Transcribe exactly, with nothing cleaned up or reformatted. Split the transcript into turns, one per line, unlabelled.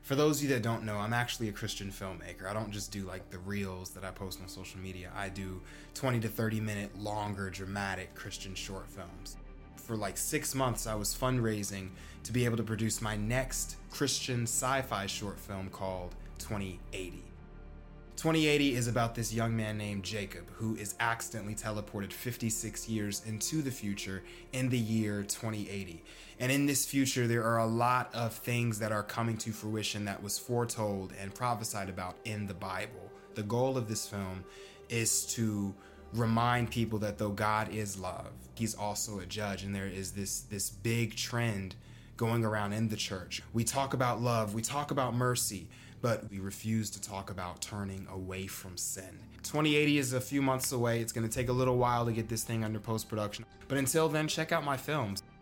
For those of you that don't know, I'm actually a Christian filmmaker. I don't just do like the reels that I post on social media. I do twenty to thirty minute longer dramatic Christian short films. For like six months, I was fundraising to be able to produce my next Christian sci-fi short film called twenty eighty. twenty eighty is about this young man named Jacob who is accidentally teleported fifty-six years into the future in the year twenty eighty. And in this future, there are a lot of things that are coming to fruition that was foretold and prophesied about in the Bible. The goal of this film is to remind people that though God is love, he's also a judge, and there is this this big trend going around in the church. We talk about love, we talk about mercy, but we refuse to talk about turning away from sin. twenty eighty is a few months away. It's going to take a little while to get this thing under post-production. But until then, check out my films.